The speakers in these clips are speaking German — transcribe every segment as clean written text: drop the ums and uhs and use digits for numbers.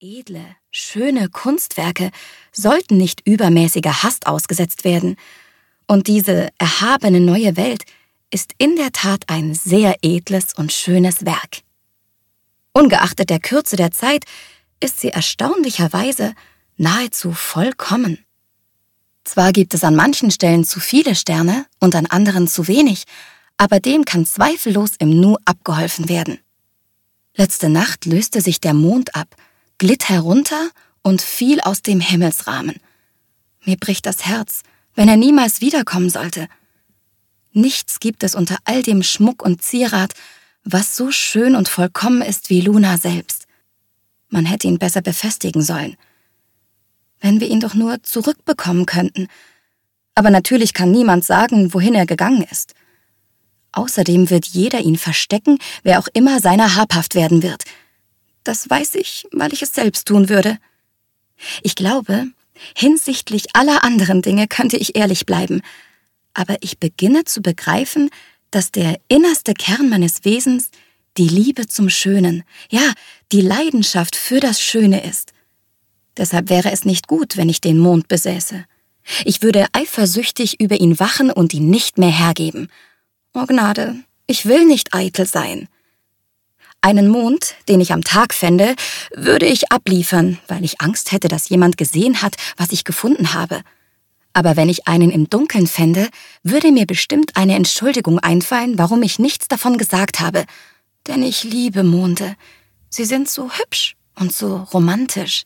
Edle, schöne Kunstwerke sollten nicht übermäßiger Hast ausgesetzt werden. Und diese erhabene neue Welt ist in der Tat ein sehr edles und schönes Werk. Ungeachtet der Kürze der Zeit ist sie erstaunlicherweise nahezu vollkommen. Zwar gibt es an manchen Stellen zu viele Sterne und an anderen zu wenig, aber dem kann zweifellos im Nu abgeholfen werden. Letzte Nacht löste sich der Mond ab, glitt herunter und fiel aus dem Himmelsrahmen. Mir bricht das Herz, wenn er niemals wiederkommen sollte. Nichts gibt es unter all dem Schmuck und Zierat, was so schön und vollkommen ist wie Luna selbst. Man hätte ihn besser befestigen sollen. Wenn wir ihn doch nur zurückbekommen könnten. Aber natürlich kann niemand sagen, wohin er gegangen ist. Außerdem wird jeder ihn verstecken, wer auch immer seiner habhaft werden wird. Das weiß ich, weil ich es selbst tun würde. Ich glaube, hinsichtlich aller anderen Dinge könnte ich ehrlich bleiben. Aber ich beginne zu begreifen, dass der innerste Kern meines Wesens die Liebe zum Schönen, ja, die Leidenschaft für das Schöne ist. Deshalb wäre es nicht gut, wenn ich den Mond besäße. Ich würde eifersüchtig über ihn wachen und ihn nicht mehr hergeben. Oh Gnade, ich will nicht eitel sein. Einen Mond, den ich am Tag fände, würde ich abliefern, weil ich Angst hätte, dass jemand gesehen hat, was ich gefunden habe. Aber wenn ich einen im Dunkeln fände, würde mir bestimmt eine Entschuldigung einfallen, warum ich nichts davon gesagt habe. Denn ich liebe Monde. Sie sind so hübsch und so romantisch.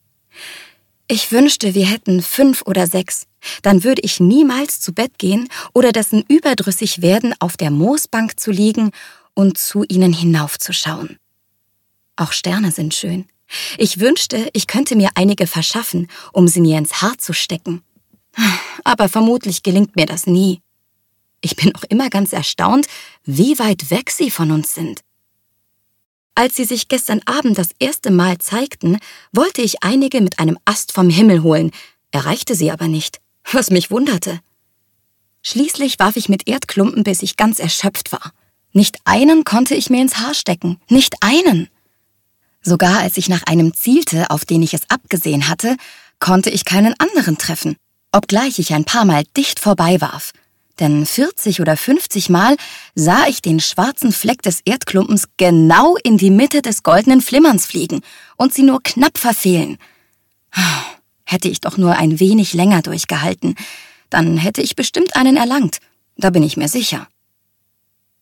Ich wünschte, wir hätten 5 oder 6. Dann würde ich niemals zu Bett gehen oder dessen überdrüssig werden, auf der Moosbank zu liegen und zu ihnen hinaufzuschauen. Auch Sterne sind schön. Ich wünschte, ich könnte mir einige verschaffen, um sie mir ins Haar zu stecken. Aber vermutlich gelingt mir das nie. Ich bin auch immer ganz erstaunt, wie weit weg sie von uns sind. Als sie sich gestern Abend das erste Mal zeigten, wollte ich einige mit einem Ast vom Himmel holen, erreichte sie aber nicht, was mich wunderte. Schließlich warf ich mit Erdklumpen, bis ich ganz erschöpft war. Nicht einen konnte ich mir ins Haar stecken, nicht einen. Sogar als ich nach einem zielte, auf den ich es abgesehen hatte, konnte ich keinen anderen treffen, obgleich ich ein paar Mal dicht vorbei warf. Denn 40 oder 50 Mal sah ich den schwarzen Fleck des Erdklumpens genau in die Mitte des goldenen Flimmerns fliegen und sie nur knapp verfehlen. Hätte ich doch nur ein wenig länger durchgehalten, dann hätte ich bestimmt einen erlangt, da bin ich mir sicher.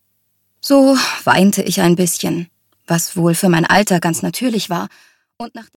So weinte ich ein bisschen, was wohl für mein Alter ganz natürlich war, und nach